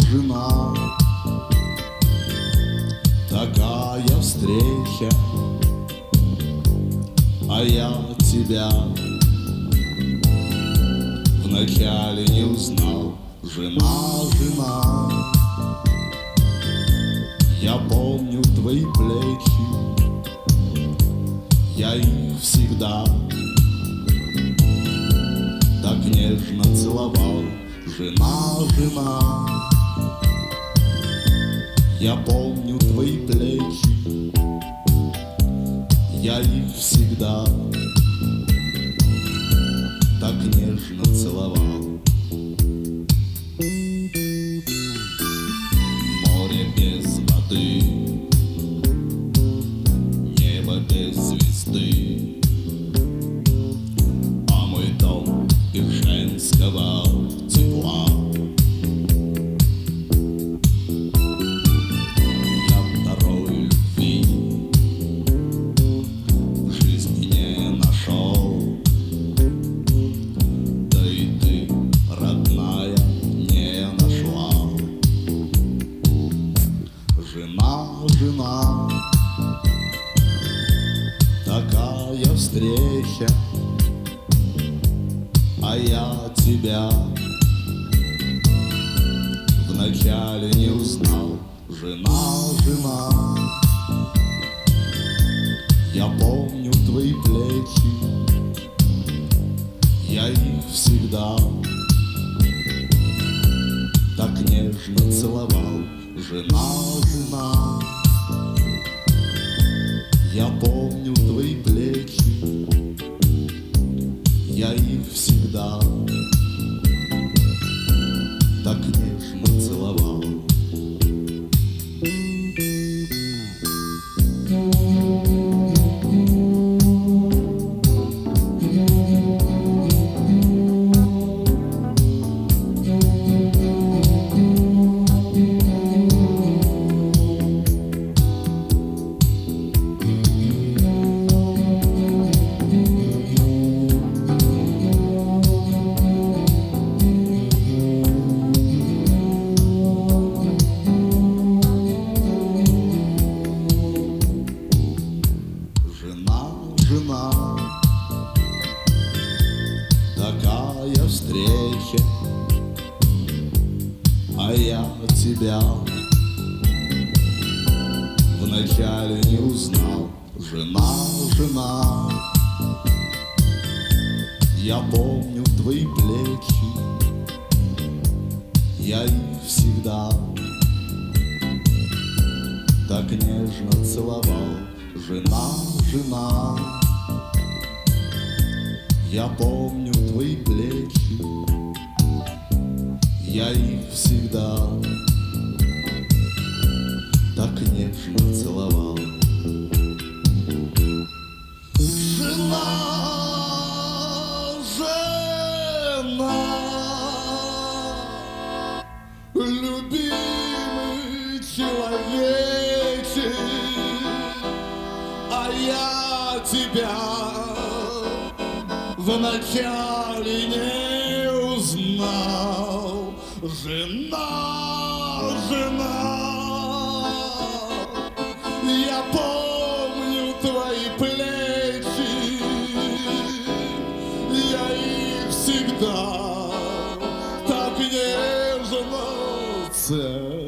жена. Такая встреча, а я тебя вначале не узнал. Жена, жена, я помню твои плечи, я их всегда так нежно целовал. Жена, жена, я помню твои плечи, я их всегда так нежно целовал. Море без воды, небо без звезды, а мой дом без женского тепла. Я второй любви в жизни не нашел, да и ты, родная, не нашла. Жена, жена, такая встреча, а я тебя вначале не узнал. Жена, жена, я помню твои плечи, я их всегда так нежно целовал. Жена, жена, я помню твои плечи, я их всегда так нежно целовал. Жена, такая встреча, а я тебя вначале не узнал. Жена, жена, я помню твои плечи, я их всегда так нежно целовал. Жена, жена, я помню твои плечи, я их всегда так нежно целовал. Жена, жена, любимый человечек, а я тебя вначале не узнал. Жена, жена, я помню твои плечи, я их всегда так нежно целовал.